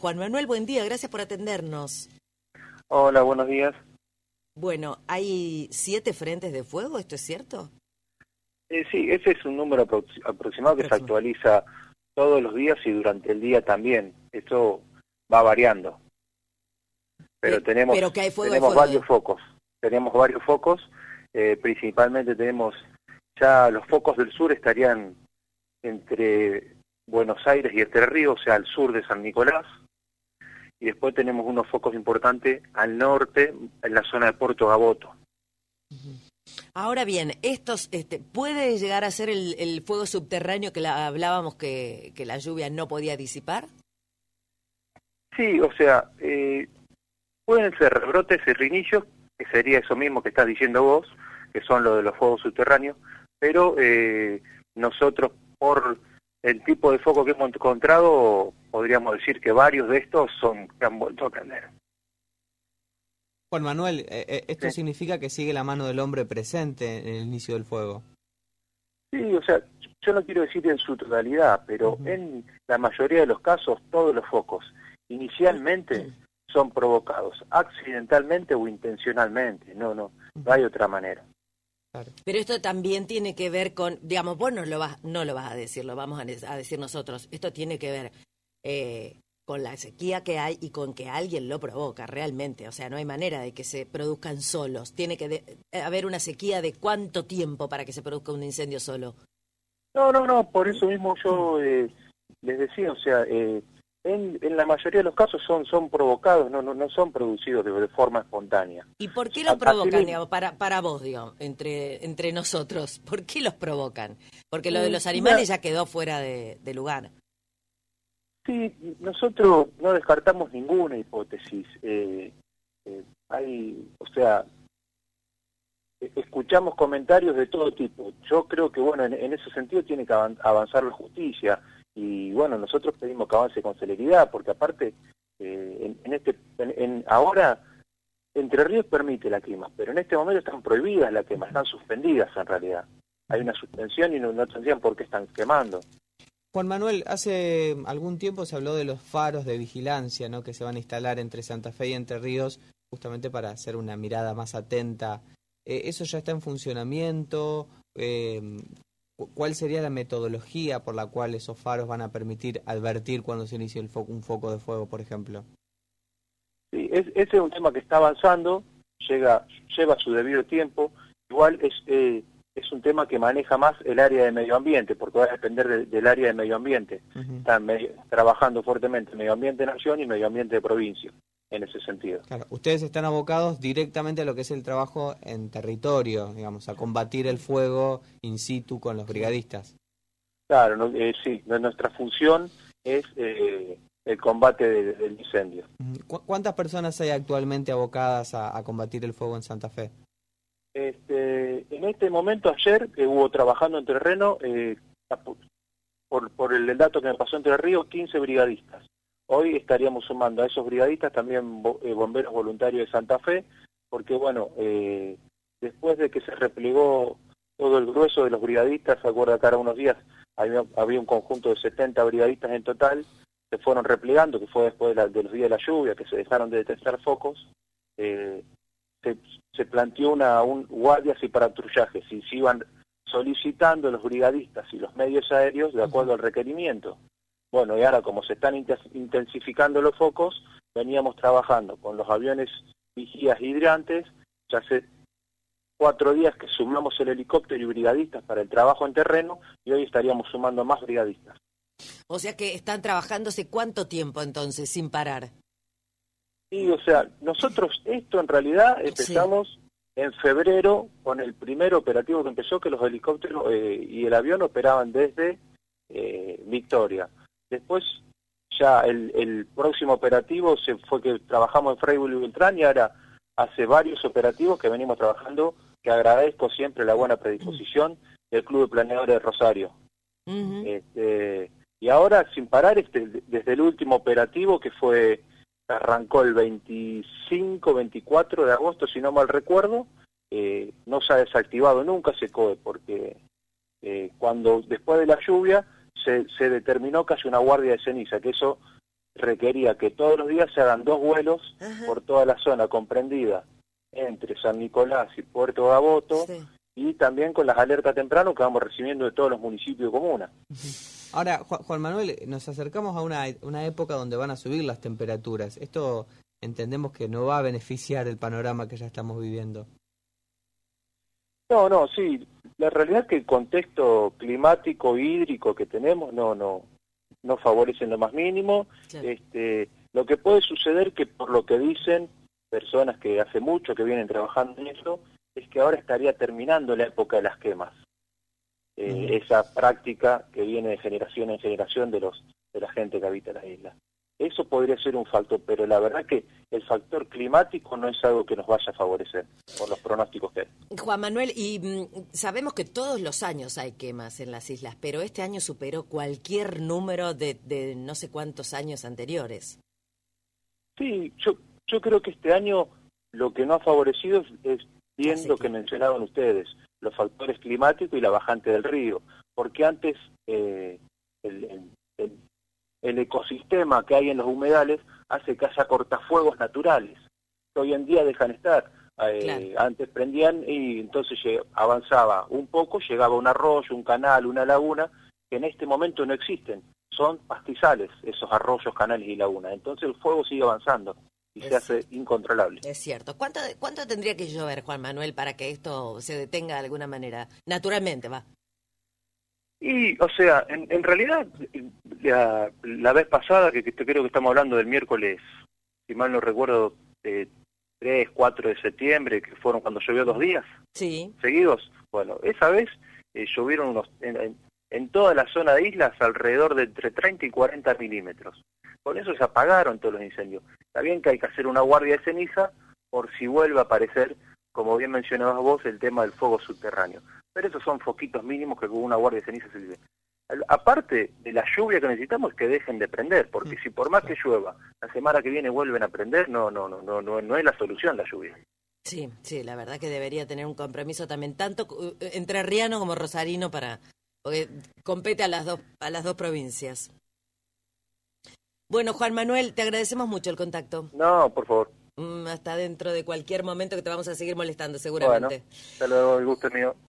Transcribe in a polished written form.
Juan Manuel, buen día, gracias por atendernos. Hola, buenos días. Bueno, ¿hay 7 frentes de fuego? ¿Esto es cierto? Sí, ese es un número aproximado que se actualiza todos los días y durante el día también. Esto va variando. Pero tenemos que hay fuego, varios focos. Tenemos varios focos. Principalmente tenemos ya los focos del sur estarían entre Buenos Aires y Entre Ríos, o sea, al sur de San Nicolás. Y después tenemos unos focos importantes al norte, en la zona de Puerto Gaboto. Ahora bien, ¿puede llegar a ser el fuego subterráneo que hablábamos que la lluvia no podía disipar? Sí, o sea, pueden ser rebrotes y reinicios, que sería eso mismo que estás diciendo vos, que son lo de los fuegos subterráneos, pero nosotros, por el tipo de foco que hemos encontrado, podríamos decir que varios de estos que han vuelto a prender. Juan Manuel, ¿esto significa que sigue la mano del hombre presente en el inicio del fuego? Sí, o sea, yo no quiero decir en su totalidad, pero en la mayoría de los casos, todos los focos inicialmente son provocados accidentalmente o intencionalmente, no hay otra manera. Claro. Pero esto también tiene que ver con, digamos, vos no lo vas a decir, lo vamos a decir nosotros. Esto tiene que ver con la sequía que hay y con que alguien lo provoca realmente. O sea, no hay manera de que se produzcan solos. Tiene que haber una sequía de ¿cuánto tiempo para que se produzca un incendio solo? No, por eso mismo yo les decía, o sea, en la mayoría de los casos son provocados, no son producidos de forma espontánea. ¿Y por qué los provocan, digamos, para vos, digamos, entre nosotros? ¿Por qué los provocan? Porque lo de los animales ya quedó fuera de lugar. Sí, nosotros no descartamos ninguna hipótesis. Escuchamos comentarios de todo tipo. Yo creo que, bueno, en ese sentido tiene que avanzar la justicia. Y, bueno, nosotros pedimos que avance con celeridad, porque aparte, ahora, Entre Ríos permite la quema, pero en este momento están prohibidas las quemas, están suspendidas en realidad. Hay una suspensión y no tendrían por qué están quemando. Juan Manuel, hace algún tiempo se habló de los faros de vigilancia, ¿no?, que se van a instalar entre Santa Fe y Entre Ríos, justamente para hacer una mirada más atenta. ¿Eso ya está en funcionamiento? ¿Cuál sería la metodología por la cual esos faros van a permitir advertir cuando se inicie un foco de fuego, por ejemplo? Sí, ese es un tema que está avanzando, lleva su debido tiempo. Igual es un tema que maneja más el área de medio ambiente, porque va a depender del área de medio ambiente. Están trabajando fuertemente medio ambiente de nación y medio ambiente de provincia, en ese sentido. Claro, ustedes están abocados directamente a lo que es el trabajo en territorio, digamos, a combatir el fuego in situ con los brigadistas. Claro, sí, nuestra función es el combate del incendio. ¿Cuántas personas hay actualmente abocadas a combatir el fuego en Santa Fe? En este momento, ayer, hubo trabajando en terreno, por el dato que me pasó Entre Ríos, 15 brigadistas. Hoy estaríamos sumando a esos brigadistas también bomberos voluntarios de Santa Fe, porque bueno, después de que se replegó todo el grueso de los brigadistas, se acuerda que ahora unos días había un conjunto de 70 brigadistas en total, se fueron replegando, que fue después de los días de la lluvia, que se dejaron de detectar focos. Se planteó guardias y patrullajes, y se iban solicitando los brigadistas y los medios aéreos de acuerdo al requerimiento. Bueno, y ahora como se están intensificando los focos, veníamos trabajando con los aviones vigías hidrantes, ya hace 4 días que sumamos el helicóptero y brigadistas para el trabajo en terreno, y hoy estaríamos sumando más brigadistas. O sea que están trabajando hace ¿cuánto tiempo entonces, sin parar? Sí, o sea, nosotros esto en realidad empezamos en febrero con el primer operativo que empezó, que los helicópteros y el avión operaban desde Victoria. Después ya el próximo operativo fue que trabajamos en Frei y Beltrán, y ahora hace varios operativos que venimos trabajando, que agradezco siempre la buena predisposición del Club de Planeadores de Rosario. Y ahora sin parar, desde el último operativo que arrancó el 25-24 de agosto, si no mal recuerdo, no se ha desactivado nunca ese COE, porque cuando después de la lluvia se determinó que haya una guardia de ceniza, que eso requería que todos los días se hagan 2 vuelos Ajá. por toda la zona comprendida entre San Nicolás y Puerto Gaboto, Sí. y también con las alertas temprano que vamos recibiendo de todos los municipios de comuna. Ahora, Juan Manuel, nos acercamos a una época donde van a subir las temperaturas. Esto entendemos que no va a beneficiar el panorama que ya estamos viviendo. No, sí, la realidad es que el contexto climático, hídrico que tenemos no favorece en lo más mínimo. Claro. Lo que puede suceder, que por lo que dicen personas que hace mucho que vienen trabajando en eso, es que ahora estaría terminando la época de las quemas. Esa práctica que viene de generación en generación de la gente que habita la isla. Eso podría ser un factor, pero la verdad que el factor climático no es algo que nos vaya a favorecer por los pronósticos que hay. Juan Manuel, y sabemos que todos los años hay quemas en las islas, pero este año superó cualquier número de no sé cuántos años anteriores. Sí, yo creo que este año lo que no ha favorecido es bien lo que mencionaban ustedes, los factores climáticos y la bajante del río, porque antes el ecosistema que hay en los humedales hace que haya cortafuegos naturales, que hoy en día dejan estar. Claro. Antes prendían y entonces avanzaba un poco, llegaba un arroyo, un canal, una laguna, que en este momento no existen. Son pastizales esos arroyos, canales y lagunas. Entonces el fuego sigue avanzando y se hace incontrolable. Es cierto. ¿Cuánto tendría que llover, Juan Manuel, para que esto se detenga de alguna manera? Naturalmente, va. Y, o sea, en realidad, la vez pasada, que creo que estamos hablando del miércoles, si mal no recuerdo, 3, 4 de septiembre, que fueron cuando llovió 2 días seguidos, bueno, esa vez llovieron en toda la zona de islas alrededor de entre 30 y 40 milímetros. Con eso se apagaron todos los incendios. Está bien que hay que hacer una guardia de ceniza por si vuelve a aparecer, como bien mencionabas vos, el tema del fuego subterráneo. Pero esos son foquitos mínimos que con una guardia de ceniza se vive. Aparte de la lluvia que necesitamos, que dejen de prender, porque si por más que llueva, la semana que viene vuelven a prender, no es la solución la lluvia. Sí, la verdad que debería tener un compromiso también, tanto entrerriano como rosarino, porque compete a las dos provincias. Bueno, Juan Manuel, te agradecemos mucho el contacto. No, por favor. Hasta dentro de cualquier momento, que te vamos a seguir molestando seguramente. Bueno, hasta luego, el gusto es mío.